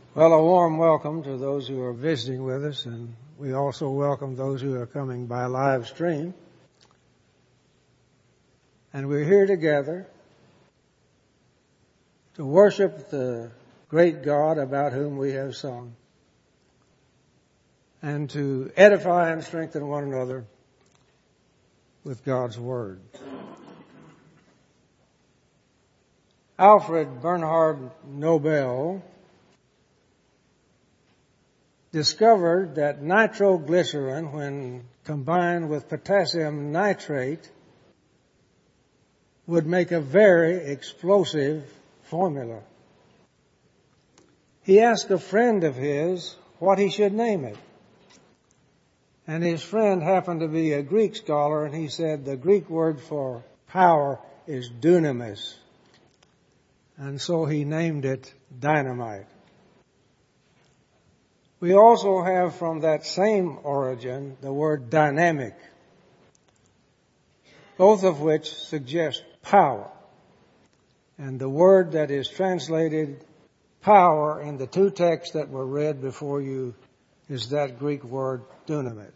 Well, a warm welcome to those who are visiting with us, and we also welcome those who are coming by live stream. And we're here together to worship the great God about whom we have sung, and to edify and strengthen one another with God's Word. Alfred Bernhard Nobel discovered that nitroglycerin, when combined with potassium nitrate, would make a very explosive formula. He asked a friend of his what he should name it. And his friend happened to be a Greek scholar, and he said the Greek word for power is dunamis. And so he named it dynamite. We also have from that same origin the word dynamic, both of which suggest power. And the word that is translated power in the two texts that were read before you is that Greek word dunamis.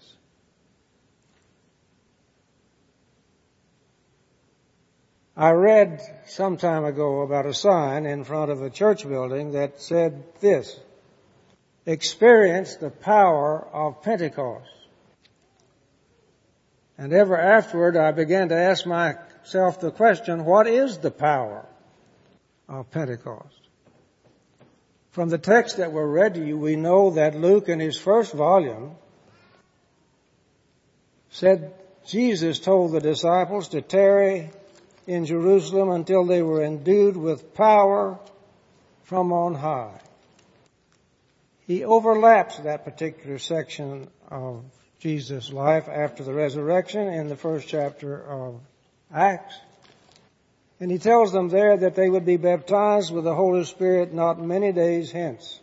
I read some time ago about a sign in front of a church building that said this: experience the power of Pentecost. And ever afterward I began to ask myself the question, what is the power of Pentecost? From the text that were read to you, we know that Luke in his first volume said Jesus told the disciples to tarry in Jerusalem until they were endued with power from on high. He overlaps that particular section of Jesus' life after the resurrection in the first chapter of Acts. And he tells them there that they would be baptized with the Holy Spirit not many days hence.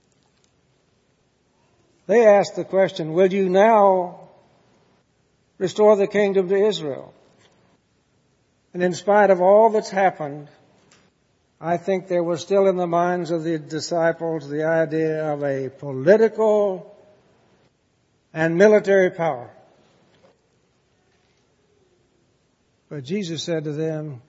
They asked the question, will you now restore the kingdom to Israel? And in spite of all that's happened, I think there was still in the minds of the disciples the idea of a political and military power. But Jesus said to them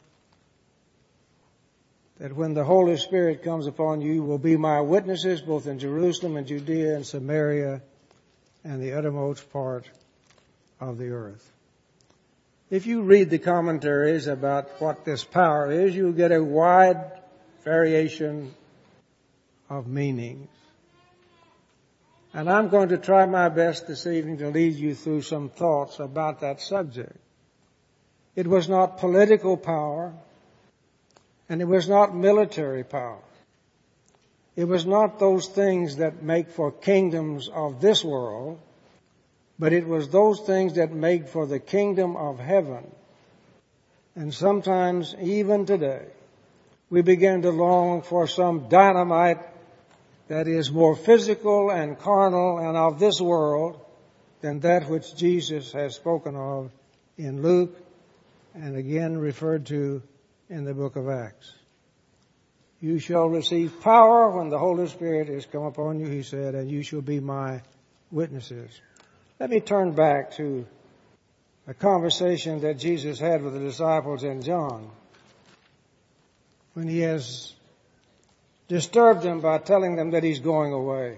that when the Holy Spirit comes upon you, you will be my witnesses both in Jerusalem and Judea and Samaria and the uttermost part of the earth. If you read the commentaries about what this power is, you'll get a wide variation of meanings. And I'm going to try my best this evening to lead you through some thoughts about that subject. It was not political power, and it was not military power. It was not those things that make for kingdoms of this world, but it was those things that make for the kingdom of heaven. And sometimes, even today, we begin to long for some dynamite that is more physical and carnal and of this world than that which Jesus has spoken of in Luke and again referred to in the book of Acts. You shall receive power when the Holy Spirit is come upon you, he said, and you shall be my witnesses. Let me turn back to a conversation that Jesus had with the disciples in John, when he has disturbed them by telling them that he's going away.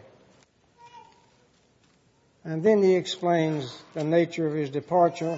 And then he explains the nature of his departure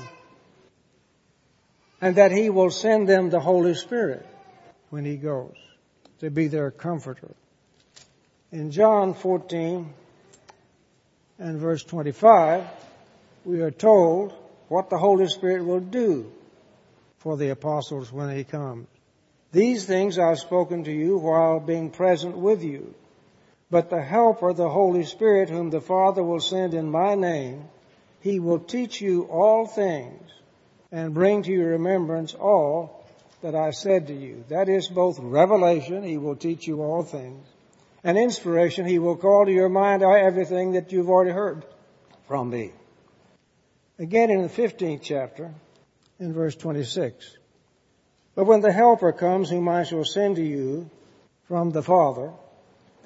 and that he will send them the Holy Spirit when he goes to be their comforter. In John 14 and verse 25, we are told what the Holy Spirit will do for the apostles when he comes. These things I have spoken to you while being present with you. But the Helper, the Holy Spirit, whom the Father will send in my name, he will teach you all things and bring to your remembrance all that I said to you. That is both revelation, he will teach you all things, and inspiration, he will call to your mind everything that you've already heard from me. Again in the 15th chapter, in verse 26. But when the Helper comes, whom I shall send to you from the Father,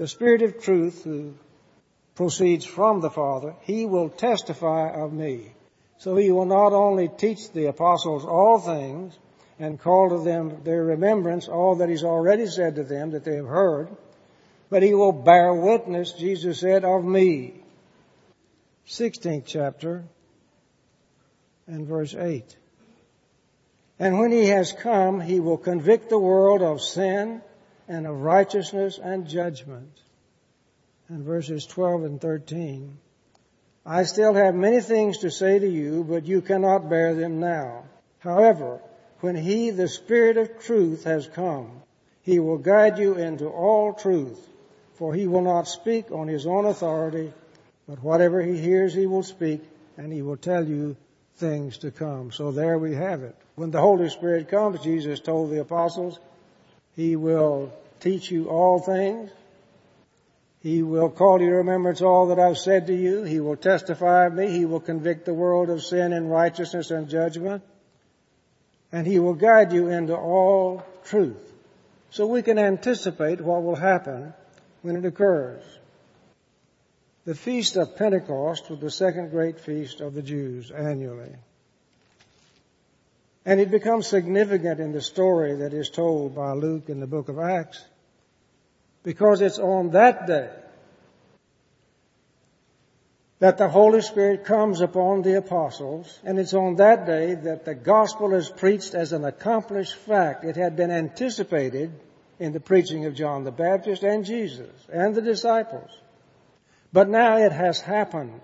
the Spirit of truth who proceeds from the Father, he will testify of me. So he will not only teach the apostles all things and call to them their remembrance all that he's already said to them that they have heard, but he will bear witness, Jesus said, of me. 16th chapter and verse 8. And when he has come, he will convict the world of sin and of righteousness and judgment. And verses 12 and 13. I still have many things to say to you, but you cannot bear them now. However, when he, the Spirit of truth, has come, he will guide you into all truth, for he will not speak on his own authority, but whatever he hears he will speak, and he will tell you things to come. So there we have it. When the Holy Spirit comes, Jesus told the apostles, he will teach you all things. He will call to your remembrance all that I've said to you. He will testify of me. He will convict the world of sin and righteousness and judgment. And he will guide you into all truth. So we can anticipate what will happen when it occurs. The Feast of Pentecost was the second great feast of the Jews annually. And it becomes significant in the story that is told by Luke in the book of Acts, because it's on that day that the Holy Spirit comes upon the apostles, and it's on that day that the gospel is preached as an accomplished fact. It had been anticipated in the preaching of John the Baptist and Jesus and the disciples. But now it has happened.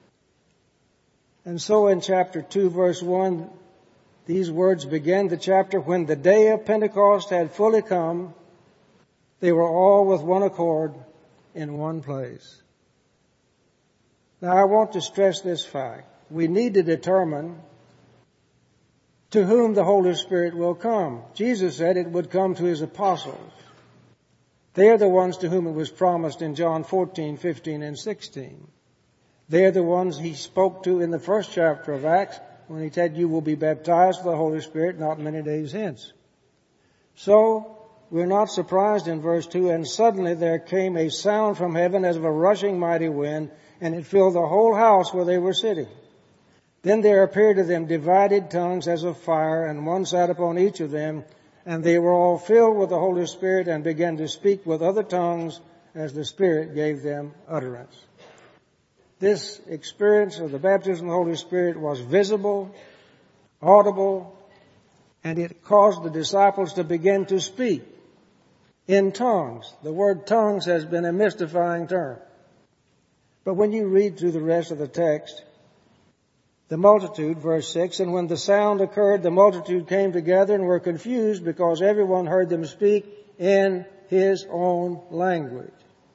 And so in chapter 2, verse 1, these words begin the chapter, when the day of Pentecost had fully come, they were all with one accord in one place. Now I want to stress this fact. We need to determine to whom the Holy Spirit will come. Jesus said it would come to his apostles. They are the ones to whom it was promised in John 14, 15, and 16. They are the ones he spoke to in the first chapter of Acts when he said, you will be baptized with the Holy Spirit not many days hence. So, we're not surprised in verse 2, and suddenly there came a sound from heaven as of a rushing mighty wind, and it filled the whole house where they were sitting. Then there appeared to them divided tongues as of fire, and one sat upon each of them, and they were all filled with the Holy Spirit and began to speak with other tongues as the Spirit gave them utterance. This experience of the baptism of the Holy Spirit was visible, audible, and it caused the disciples to begin to speak in tongues. The word tongues has been a mystifying term. But when you read through the rest of the text, the multitude, verse 6, and when the sound occurred, the multitude came together and were confused because everyone heard them speak in his own language.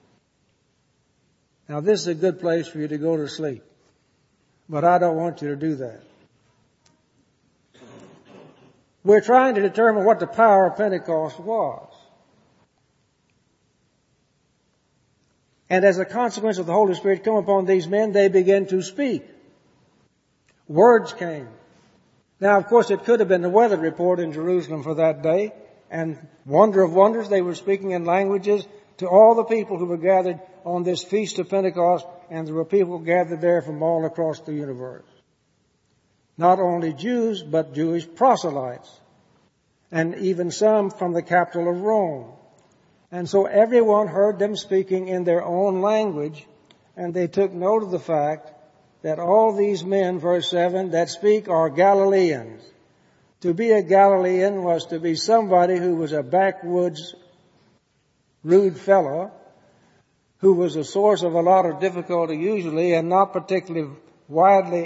Now this is a good place for you to go to sleep, but I don't want you to do that. We're trying to determine what the power of Pentecost was. And as a consequence of the Holy Spirit come upon these men, they began to speak. Words came. Now, of course, it could have been the weather report in Jerusalem for that day. And wonder of wonders, they were speaking in languages to all the people who were gathered on this Feast of Pentecost. And there were people gathered there from all across the universe. Not only Jews, but Jewish proselytes. And even some from the capital of Rome. And so everyone heard them speaking in their own language, and they took note of the fact that all these men, verse 7, that speak are Galileans. To be a Galilean was to be somebody who was a backwoods, rude fellow, who was a source of a lot of difficulty usually, and not particularly widely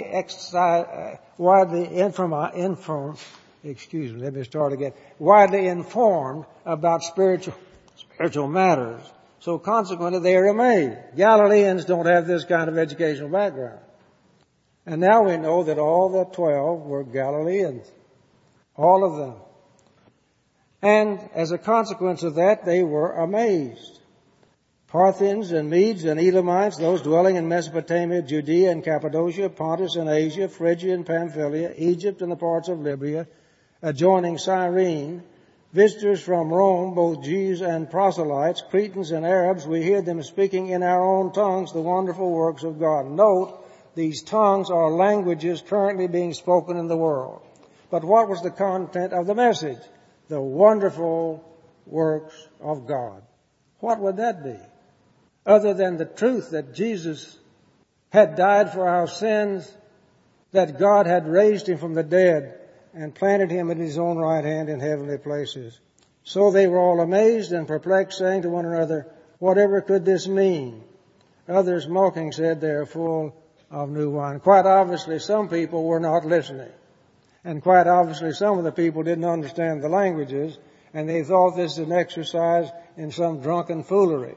informed about spiritual matters. So consequently, they are amazed. Galileans don't have this kind of educational background. And now we know that all the 12 were Galileans. All of them. And as a consequence of that, they were amazed. Parthians and Medes and Elamites, those dwelling in Mesopotamia, Judea and Cappadocia, Pontus and Asia, Phrygia and Pamphylia, Egypt and the parts of Libya, adjoining Cyrene, Visitors from Rome, both Jews and proselytes, Cretans and Arabs, we hear them speaking in our own tongues the wonderful works of God. Note, these tongues are languages currently being spoken in the world. But what was the content of the message? The wonderful works of God. What would that be? Other than the truth that Jesus had died for our sins, that God had raised him from the dead and planted him at his own right hand in heavenly places. So they were all amazed and perplexed, saying to one another, whatever could this mean? Others mocking said, they are full of new wine. Quite obviously, some people were not listening. And quite obviously, some of the people didn't understand the languages, and they thought this is an exercise in some drunken foolery.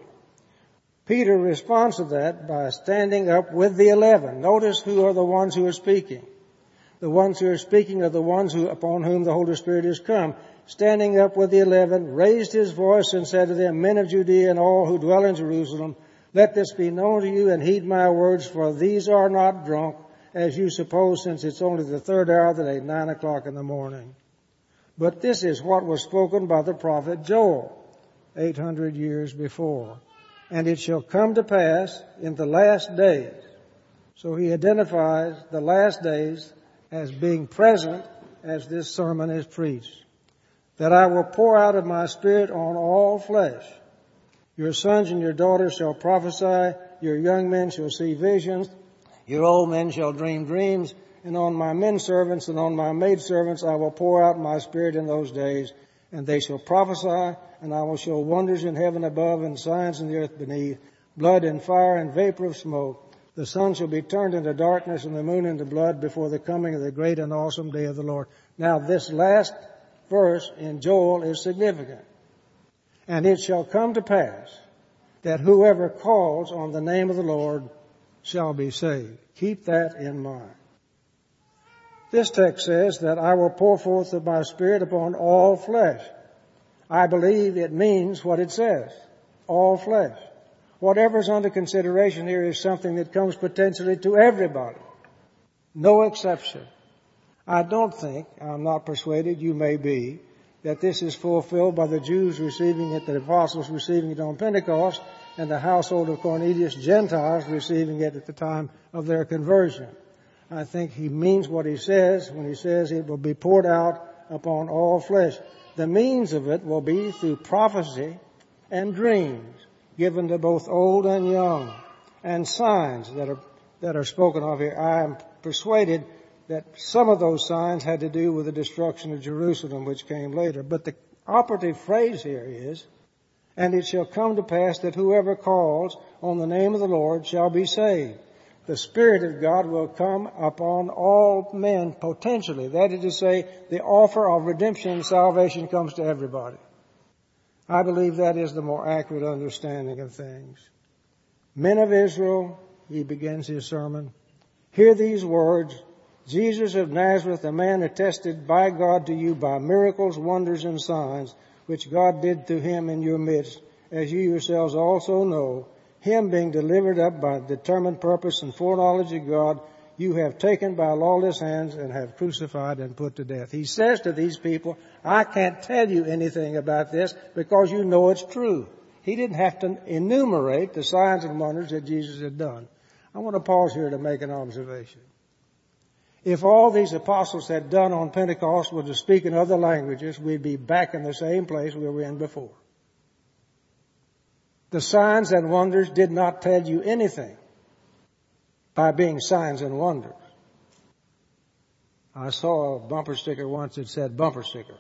Peter responds to that by standing up with the 11. Notice who are the ones who are speaking. The ones who are speaking are the ones upon whom the Holy Spirit has come. Standing up with the 11, raised his voice and said to them, men of Judea and all who dwell in Jerusalem, let this be known to you and heed my words, for these are not drunk, as you suppose, since it's only the third hour of the day, 9 o'clock in the morning. But this is what was spoken by the prophet Joel, 800 years before. And it shall come to pass in the last days. So he identifies the last days as being present as this sermon is preached. That I will pour out of my Spirit on all flesh. Your sons and your daughters shall prophesy, your young men shall see visions, your old men shall dream dreams, and on my men servants and on my maid servants I will pour out my Spirit in those days, and they shall prophesy, and I will show wonders in heaven above and signs in the earth beneath, blood and fire and vapor of smoke. The sun shall be turned into darkness and the moon into blood before the coming of the great and awesome day of the Lord. Now this last verse in Joel is significant. And it shall come to pass that whoever calls on the name of the Lord shall be saved. Keep that in mind. This text says that I will pour forth of my Spirit upon all flesh. I believe it means what it says. All flesh. Whatever's under consideration here is something that comes potentially to everybody. No exception. I don't think, I'm not persuaded, you may be, that this is fulfilled by the Jews receiving it, the apostles receiving it on Pentecost, and the household of Cornelius, Gentiles receiving it at the time of their conversion. I think he means what he says when he says it will be poured out upon all flesh. The means of it will be through prophecy and dreams given to both old and young, and signs that are spoken of here. I am persuaded that some of those signs had to do with the destruction of Jerusalem, which came later. But the operative phrase here is, and it shall come to pass that whoever calls on the name of the Lord shall be saved. The Spirit of God will come upon all men potentially. That is to say, the offer of redemption and salvation comes to everybody. I believe that is the more accurate understanding of things. Men of Israel, he begins his sermon, hear these words, Jesus of Nazareth, a man attested by God to you by miracles, wonders, and signs, which God did through him in your midst, as you yourselves also know, him being delivered up by determined purpose and foreknowledge of God, you have taken by lawless hands and have crucified and put to death. He says to these people, I can't tell you anything about this because you know it's true. He didn't have to enumerate the signs and wonders that Jesus had done. I want to pause here to make an observation. If all these apostles had done on Pentecost was to speak in other languages, we'd be back in the same place we were in before. The signs and wonders did not tell you anything by being signs and wonders. I saw a bumper sticker once that said bumper sticker.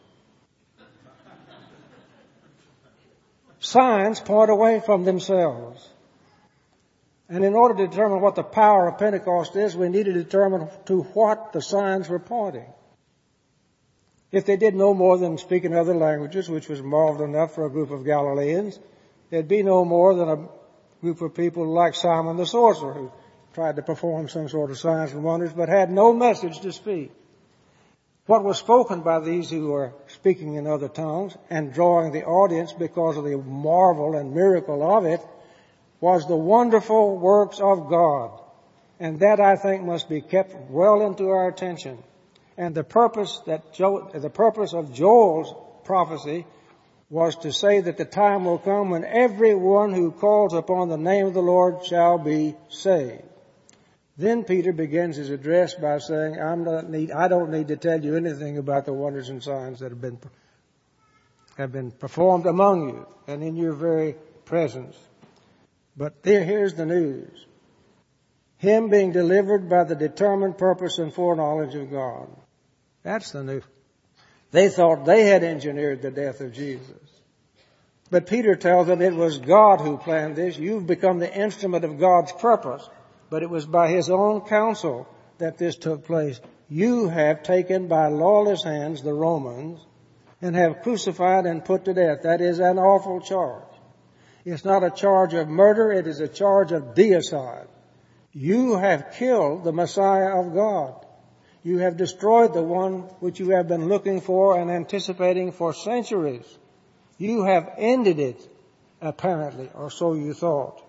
Signs point away from themselves. And in order to determine what the power of Pentecost is, we need to determine to what the signs were pointing. If they did no more than speak in other languages, which was marvelous enough for a group of Galileans, there'd be no more than a group of people like Simon the sorcerer, who tried to perform some sort of signs and wonders, but had no message to speak. What was spoken by these who were speaking in other tongues and drawing the audience because of the marvel and miracle of it was the wonderful works of God. And that, I think, must be kept well into our attention. And the purpose of Joel's prophecy was to say that the time will come when everyone who calls upon the name of the Lord shall be saved. Then Peter begins his address by saying, I don't need to tell you anything about the wonders and signs that have been performed among you and in your very presence. But here's the news. Him being delivered by the determined purpose and foreknowledge of God. That's the news. They thought they had engineered the death of Jesus. But Peter tells them it was God who planned this. You've become the instrument of God's purpose. But it was by His own counsel that this took place. You have taken by lawless hands the Romans and have crucified and put to death. That is an awful charge. It's not a charge of murder. It is a charge of deicide. You have killed the Messiah of God. You have destroyed the one which you have been looking for and anticipating for centuries. You have ended it, apparently, or so you thought.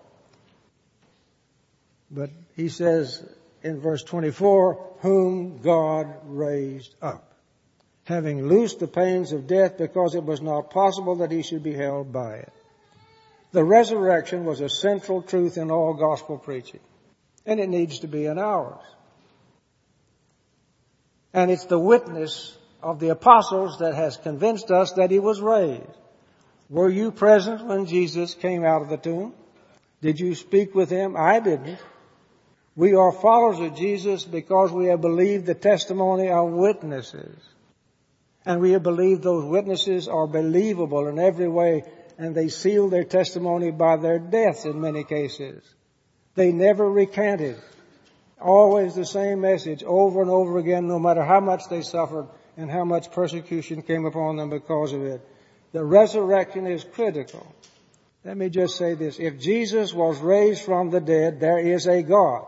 But he says in verse 24, whom God raised up, having loosed the pains of death because it was not possible that he should be held by it. The resurrection was a central truth in all gospel preaching, and it needs to be in ours. And it's the witness of the apostles that has convinced us that he was raised. Were you present when Jesus came out of the tomb? Did you speak with him? I didn't. We are followers of Jesus because we have believed the testimony of witnesses. And we have believed those witnesses are believable in every way, and they sealed their testimony by their deaths in many cases. They never recanted. Always the same message over and over again, no matter how much they suffered and how much persecution came upon them because of it. The resurrection is critical. Let me just say this. If Jesus was raised from the dead, there is a God.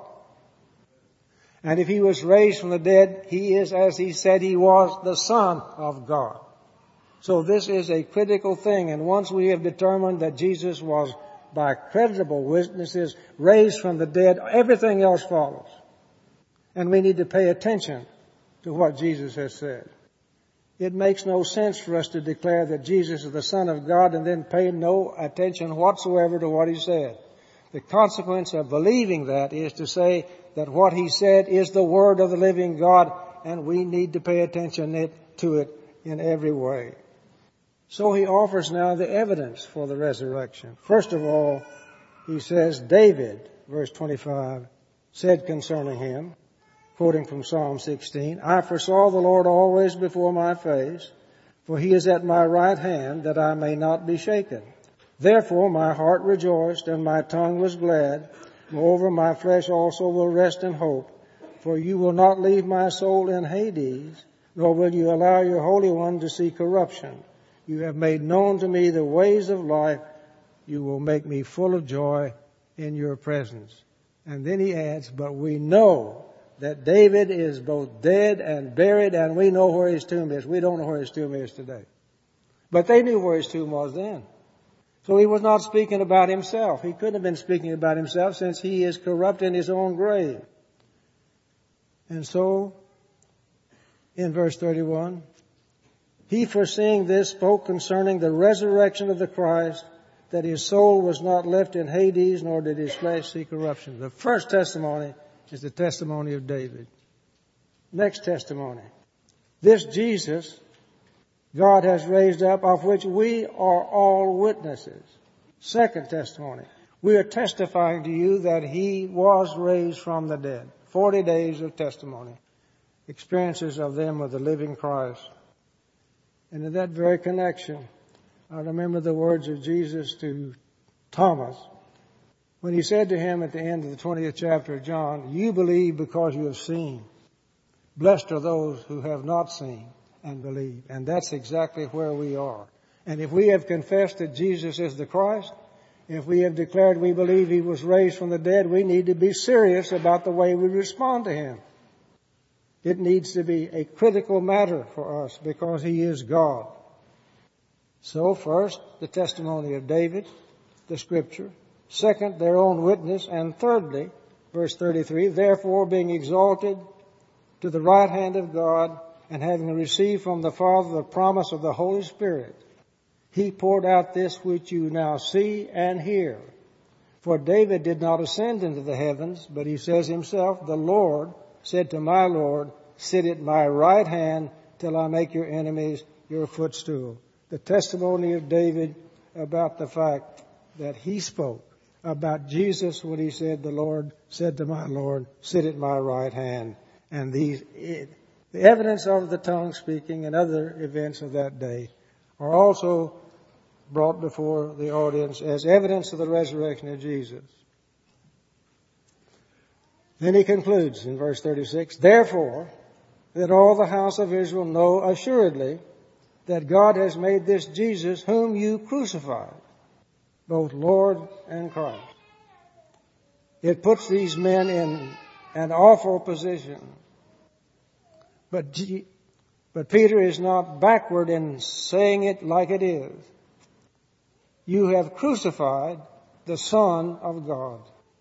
And if he was raised from the dead, he is, as he said he was, the Son of God. So this is a critical thing. And once we have determined that Jesus was, by credible witnesses, raised from the dead, everything else follows. And we need to pay attention to what Jesus has said. It makes no sense for us to declare that Jesus is the Son of God and then pay no attention whatsoever to what he said. The consequence of believing that is to say that what he said is the Word of the living God, and we need to pay attention to it in every way. So he offers now the evidence for the resurrection. First of all, he says, David, verse 25, said concerning him, quoting from Psalm 16, I foresaw the Lord always before my face, for he is at my right hand, that I may not be shaken. Therefore my heart rejoiced, and my tongue was glad. Moreover, my flesh also will rest in hope, for you will not leave my soul in Hades, nor will you allow your Holy One to see corruption. You have made known to me the ways of life. You will make me full of joy in your presence. And then he adds, but we know that David is both dead and buried, and we know where his tomb is. We don't know where his tomb is today. But they knew where his tomb was then. So he was not speaking about himself. He couldn't have been speaking about himself since he is corrupt in his own grave. And so, in verse 31, he foreseeing this spoke concerning the resurrection of the Christ, that his soul was not left in Hades, nor did his flesh see corruption. The first testimony is the testimony of David. Next testimony. This Jesus God has raised up, of which we are all witnesses. Second testimony. We are testifying to you that he was raised from the dead. 40 days of testimony. Experiences of them with the living Christ. And in that very connection, I remember the words of Jesus to Thomas when he said to him at the end of the 20th chapter of John, you believe because you have seen. Blessed are those who have not seen and believe. And that's exactly where we are. And if we have confessed that Jesus is the Christ, if we have declared we believe he was raised from the dead, we need to be serious about the way we respond to him. It needs to be a critical matter for us because he is God. So first, the testimony of David, the scripture. Second, their own witness. And thirdly, verse 33, therefore being exalted to the right hand of God, and having received from the Father the promise of the Holy Spirit, he poured out this which you now see and hear. For David did not ascend into the heavens, but he says himself, the Lord said to my Lord, sit at my right hand till I make your enemies your footstool. The testimony of David about the fact that he spoke about Jesus when he said, the Lord said to my Lord, sit at my right hand. And the evidence of the tongue speaking and other events of that day are also brought before the audience as evidence of the resurrection of Jesus. Then he concludes in verse 36, therefore, that all the house of Israel know assuredly that God has made this Jesus whom you crucified, both Lord and Christ. It puts these men in an awful position. But Peter is not backward in saying it like it is. You have crucified the Son of God.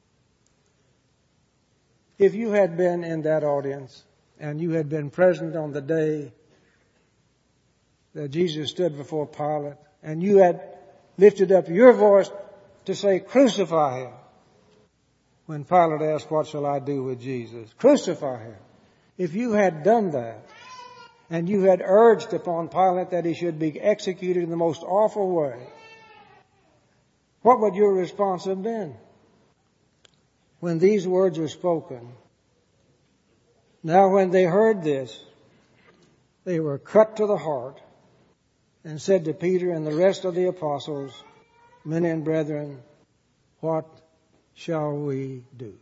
If you had been in that audience and you had been present on the day that Jesus stood before Pilate and you had lifted up your voice to say, crucify him, when Pilate asked, what shall I do with Jesus? Crucify him. If you had done that and you had urged upon Pilate that he should be executed in the most awful way, what would your response have been? When these words were spoken, now when they heard this, they were cut to the heart and said to Peter and the rest of the apostles, men and brethren, what shall we do?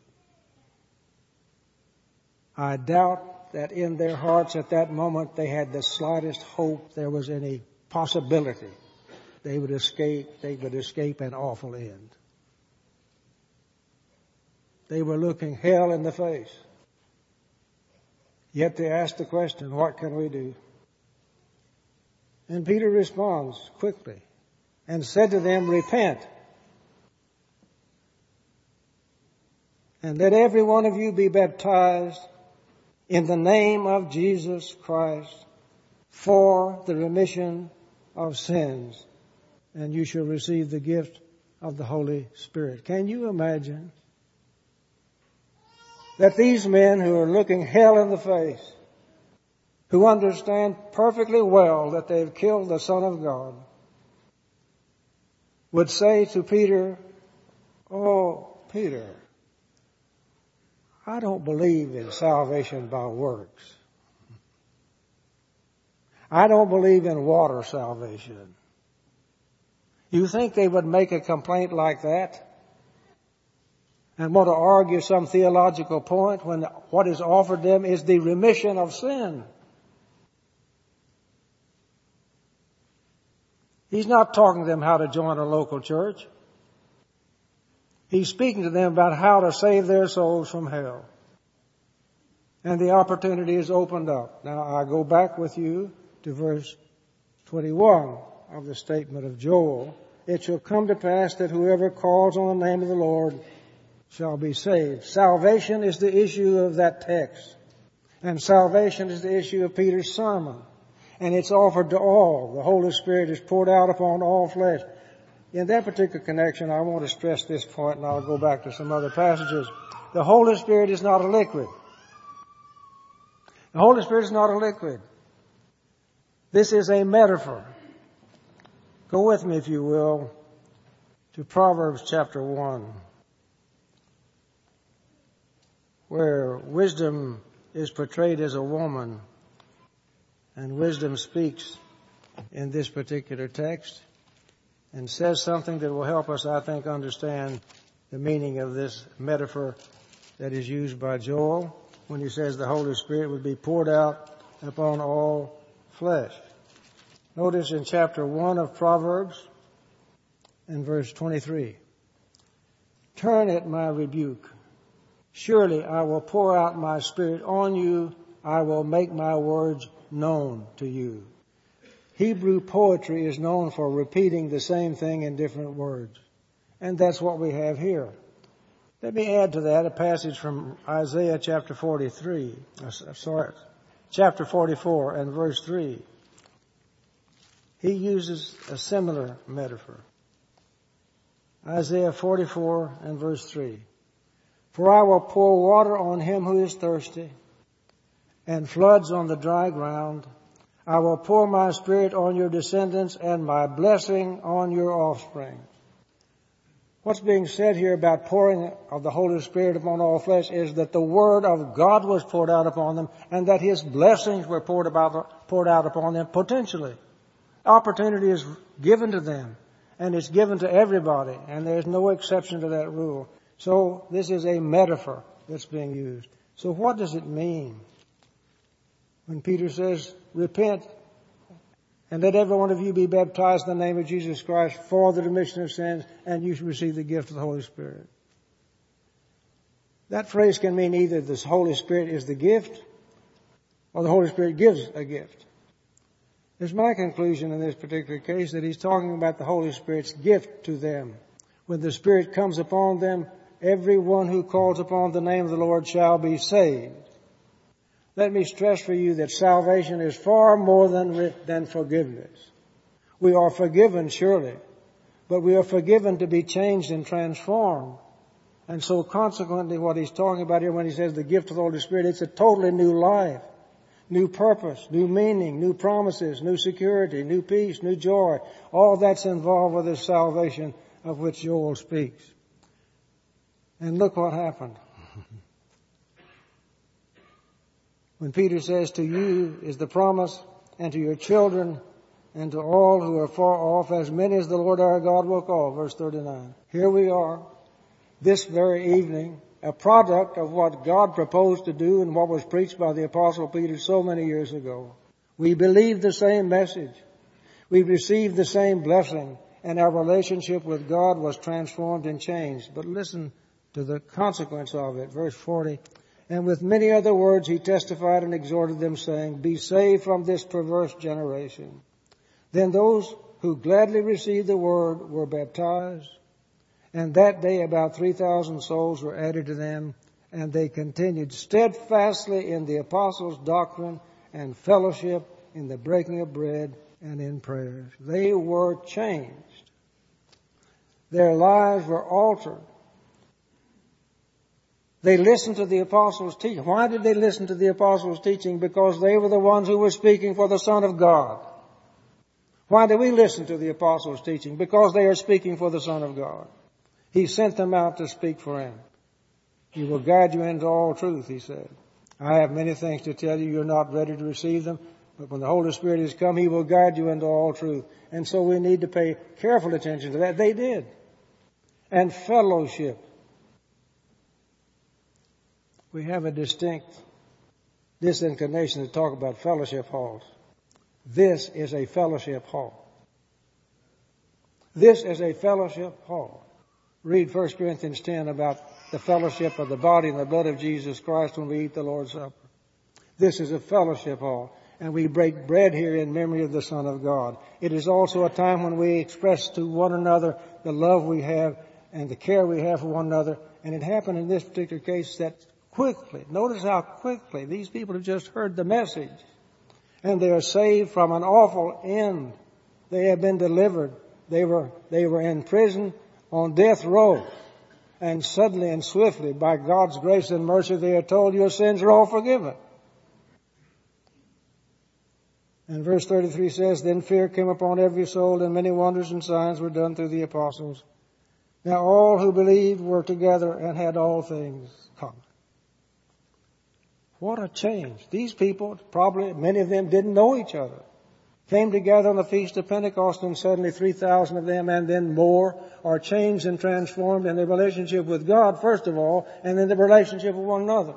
I doubt that in their hearts at that moment they had the slightest hope there was any possibility they would escape an awful end. They were looking hell in the face. Yet they asked the question, what can we do? And Peter responds quickly and said to them, repent. And let every one of you be baptized in the name of Jesus Christ for the remission of sins, and you shall receive the gift of the Holy Spirit. Can you imagine that these men who are looking hell in the face, who understand perfectly well that they've killed the Son of God, would say to Peter, oh, Peter, I don't believe in salvation by works. I don't believe in water salvation. You think they would make a complaint like that and want to argue some theological point when what is offered them is the remission of sin? He's not talking to them how to join a local church. He's speaking to them about how to save their souls from hell. And the opportunity is opened up. Now I go back with you to verse 21 of the statement of Joel. It shall come to pass that whoever calls on the name of the Lord shall be saved. Salvation is the issue of that text. And salvation is the issue of Peter's sermon. And it's offered to all. The Holy Spirit is poured out upon all flesh. In that particular connection, I want to stress this point, and I'll go back to some other passages. The Holy Spirit is not a liquid. The Holy Spirit is not a liquid. This is a metaphor. Go with me, if you will, to Proverbs chapter 1, where wisdom is portrayed as a woman, and wisdom speaks in this particular text and says something that will help us, I think, understand the meaning of this metaphor that is used by Joel when he says the Holy Spirit would be poured out upon all flesh. Notice in chapter 1 of Proverbs in verse 23, turn at my rebuke. Surely I will pour out my Spirit on you. I will make my words known to you. Hebrew poetry is known for repeating the same thing in different words. And that's what we have here. Let me add to that a passage from Isaiah chapter 43. chapter 44 and verse 3, he uses a similar metaphor. Isaiah 44 and verse 3. For I will pour water on him who is thirsty, and floods on the dry ground. I will pour my Spirit on your descendants and my blessing on your offspring. What's being said here about pouring of the Holy Spirit upon all flesh is that the Word of God was poured out upon them and that His blessings were poured out upon them potentially. Opportunity is given to them, and it's given to everybody, and there's no exception to that rule. So this is a metaphor that's being used. So what does it mean when Peter says, repent and let every one of you be baptized in the name of Jesus Christ for the remission of sins, and you shall receive the gift of the Holy Spirit? That phrase can mean either the Holy Spirit is the gift or the Holy Spirit gives a gift. It's my conclusion in this particular case that he's talking about the Holy Spirit's gift to them. When the Spirit comes upon them, everyone who calls upon the name of the Lord shall be saved. Let me stress for you that salvation is far more than forgiveness. We are forgiven, surely, but we are forgiven to be changed and transformed. And so consequently what he's talking about here when he says the gift of the Holy Spirit, it's a totally new life, new purpose, new meaning, new promises, new security, new peace, new joy. All that's involved with this salvation of which Joel speaks. And look what happened. When Peter says, to you is the promise, and to your children, and to all who are far off, as many as the Lord our God will call. Verse 39. Here we are, this very evening, a product of what God proposed to do and what was preached by the Apostle Peter so many years ago. We believed the same message. We received the same blessing, and our relationship with God was transformed and changed. But listen to the consequence of it. Verse 40. And with many other words he testified and exhorted them, saying, be saved from this perverse generation. Then those who gladly received the word were baptized, and that day about 3,000 souls were added to them, and they continued steadfastly in the apostles' doctrine and fellowship, in the breaking of bread and in prayers. They were changed. Their lives were altered. They listened to the apostles' teaching. Why did they listen to the apostles' teaching? Because they were the ones who were speaking for the Son of God. Why do we listen to the apostles' teaching? Because they are speaking for the Son of God. He sent them out to speak for Him. He will guide you into all truth, He said. I have many things to tell you. You're not ready to receive them. But when the Holy Spirit has come, He will guide you into all truth. And so we need to pay careful attention to that. They did. And fellowship. We have a distinct disinclination to talk about fellowship halls. This is a fellowship hall. This is a fellowship hall. Read 1 Corinthians 10 about the fellowship of the body and the blood of Jesus Christ when we eat the Lord's Supper. This is a fellowship hall, and we break bread here in memory of the Son of God. It is also a time when we express to one another the love we have and the care we have for one another. And it happened in this particular case that quickly, notice how quickly these people have just heard the message, and they are saved from an awful end. They have been delivered. They were in prison on death row, and suddenly and swiftly, by God's grace and mercy, they are told your sins are all forgiven. And verse 33 says, then fear came upon every soul, and many wonders and signs were done through the apostles. Now all who believed were together and had all things common. What a change. These people, probably many of them didn't know each other, came together on the Feast of Pentecost, and suddenly 3,000 of them and then more are changed and transformed in their relationship with God, first of all, and in the relationship with one another.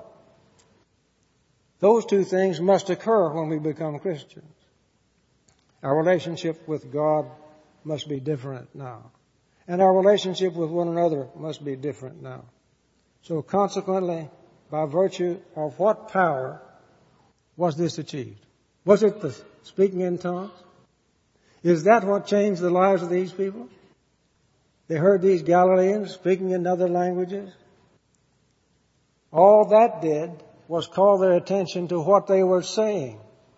Those two things must occur when we become Christians. Our relationship with God must be different now. And our relationship with one another must be different now. So consequently, by virtue of what power was this achieved? Was it the speaking in tongues? Is that what changed the lives of these people? They heard these Galileans speaking in other languages. All that did was call their attention to what they were saying.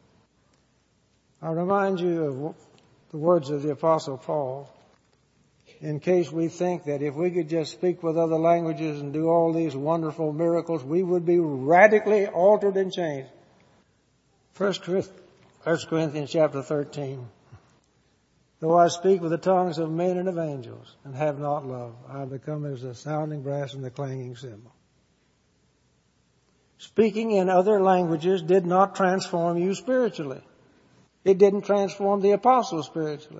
I remind you of the words of the Apostle Paul, in case we think that if we could just speak with other languages and do all these wonderful miracles, we would be radically altered and changed. 1 Corinthians chapter 13. Though I speak with the tongues of men and of angels and have not love, I become as the sounding brass and the clanging cymbal. Speaking in other languages did not transform you spiritually. It didn't transform the apostles spiritually.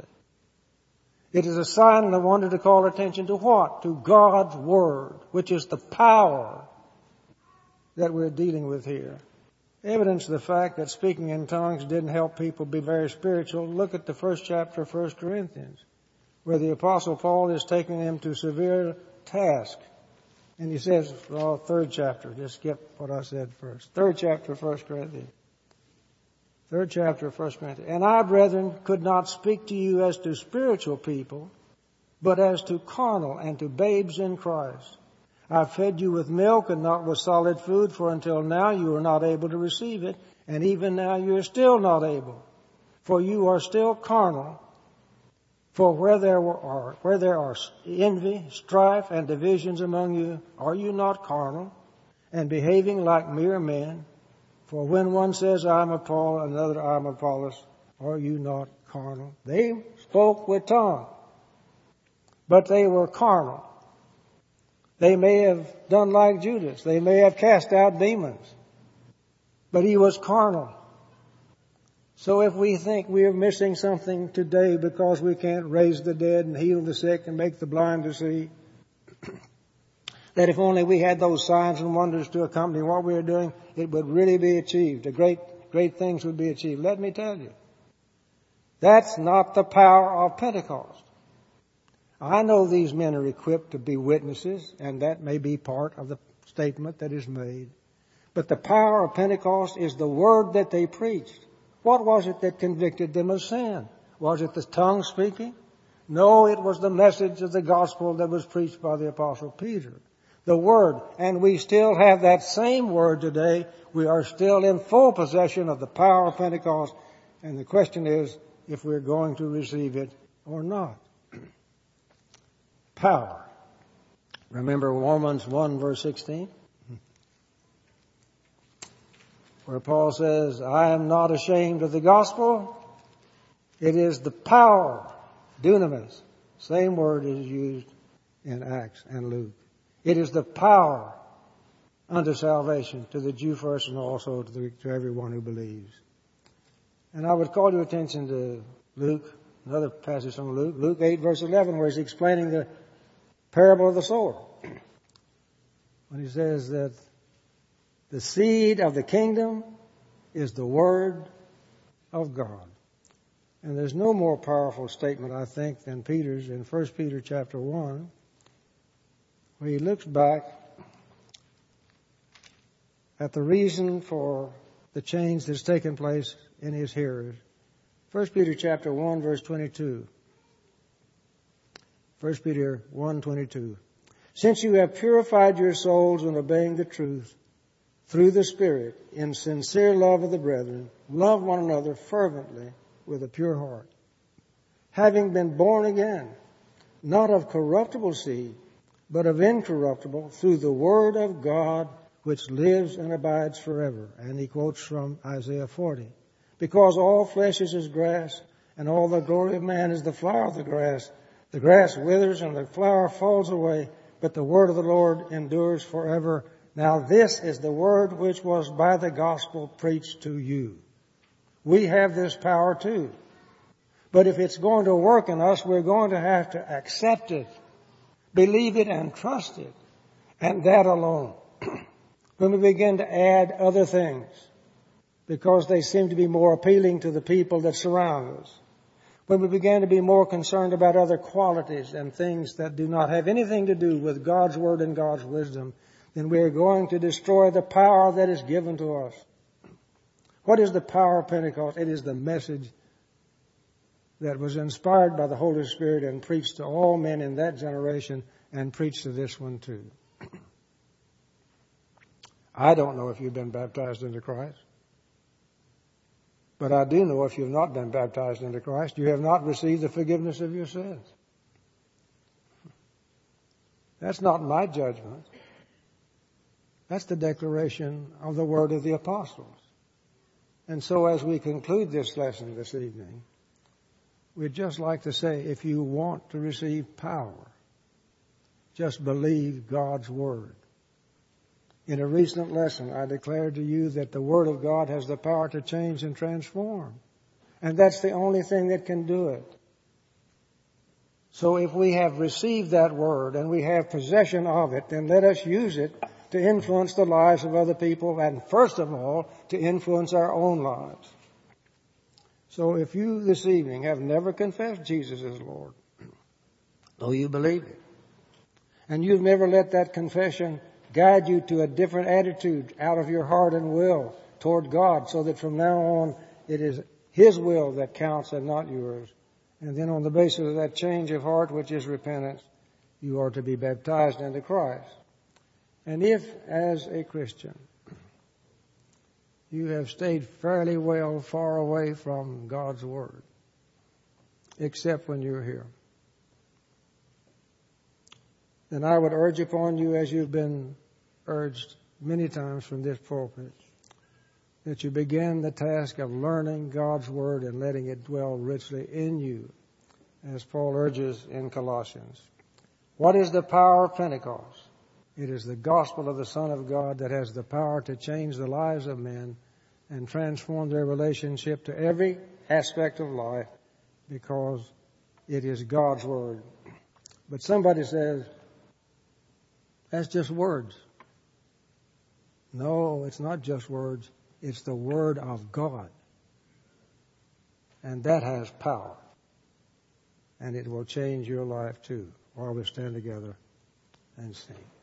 It is a sign and a wonder to call attention to what? To God's Word, which is the power that we're dealing with here. Evidence of the fact that speaking in tongues didn't help people be very spiritual. Look at the first chapter of 1 Corinthians, where the Apostle Paul is taking them to severe task. And he says, third chapter, just skip what I said first. Third chapter of 1 Corinthians. Third chapter of 1 Corinthians. And I, brethren, could not speak to you as to spiritual people, but as to carnal and to babes in Christ. I fed you with milk and not with solid food, for until now you were not able to receive it, and even now you are still not able. For you are still carnal. For where there are envy, strife, and divisions among you, are you not carnal, and behaving like mere men? For when one says, I am of Paul, another, I am of Apollos, are you not carnal? They spoke with tongue, but they were carnal. They may have done like Judas. They may have cast out demons, but he was carnal. So if we think we are missing something today because we can't raise the dead and heal the sick and make the blind to see, that if only we had those signs and wonders to accompany what we are doing, it would really be achieved. The great things would be achieved. Let me tell you, that's not the power of Pentecost. I know these men are equipped to be witnesses, and that may be part of the statement that is made. But the power of Pentecost is the word that they preached. What was it that convicted them of sin? Was it the tongue speaking? No, it was the message of the gospel that was preached by the Apostle Peter. The Word. And we still have that same Word today. We are still in full possession of the power of Pentecost. And the question is if we're going to receive it or not. Power. Remember Romans 1 verse 16? Where Paul says, I am not ashamed of the gospel. It is the power, dunamis. Same word is used in Acts and Luke. It is the power unto salvation to the Jew first and also to everyone who believes. And I would call your attention to Luke, another passage from Luke, Luke 8 verse 11, where he's explaining the parable of the sower. When he says that the seed of the kingdom is the word of God. And there's no more powerful statement, I think, than Peter's in 1 Peter chapter 1, where he looks back at the reason for the change that's taken place in his hearers. 1 Peter chapter 1 verse 22. 1 Peter 1:22. Since you have purified your souls in obeying the truth through the Spirit in sincere love of the brethren, love one another fervently with a pure heart, having been born again, not of corruptible seed, but of incorruptible, through the word of God, which lives and abides forever. And he quotes from Isaiah 40. Because all flesh is as grass, and all the glory of man is the flower of the grass. The grass withers and the flower falls away, but the word of the Lord endures forever. Now this is the word which was by the gospel preached to you. We have this power too. But if it's going to work in us, we're going to have to accept it, believe it, and trust it. And that alone. When we begin to add other things, because they seem to be more appealing to the people that surround us. When we begin to be more concerned about other qualities and things that do not have anything to do with God's Word and God's wisdom, then we are going to destroy the power that is given to us. What is the power of Pentecost? It is the message that was inspired by the Holy Spirit and preached to all men in that generation and preached to this one too. I don't know if you've been baptized into Christ. But I do know if you've not been baptized into Christ, you have not received the forgiveness of your sins. That's not my judgment. That's the declaration of the word of the apostles. And so as we conclude this lesson this evening, we'd just like to say, if you want to receive power, just believe God's word. In a recent lesson, I declared to you that the word of God has the power to change and transform. And that's the only thing that can do it. So if we have received that word and we have possession of it, then let us use it to influence the lives of other people and, first of all, to influence our own lives. So if you this evening have never confessed Jesus as Lord, though you believe it, and you've never let that confession guide you to a different attitude out of your heart and will toward God, so that from now on it is His will that counts and not yours. And then on the basis of that change of heart, which is repentance, you are to be baptized into Christ. And if, as a Christian, you have stayed fairly well far away from God's Word, except when you're here, then I would urge upon you, as you've been urged many times from this pulpit, that you begin the task of learning God's Word and letting it dwell richly in you, as Paul urges in Colossians. What is the power of Pentecost? It is the gospel of the Son of God that has the power to change the lives of men and transform their relationship to every aspect of life, because it is God's Word. But somebody says, that's just words. No, it's not just words. It's the Word of God. And that has power. And it will change your life too, while we stand together and sing.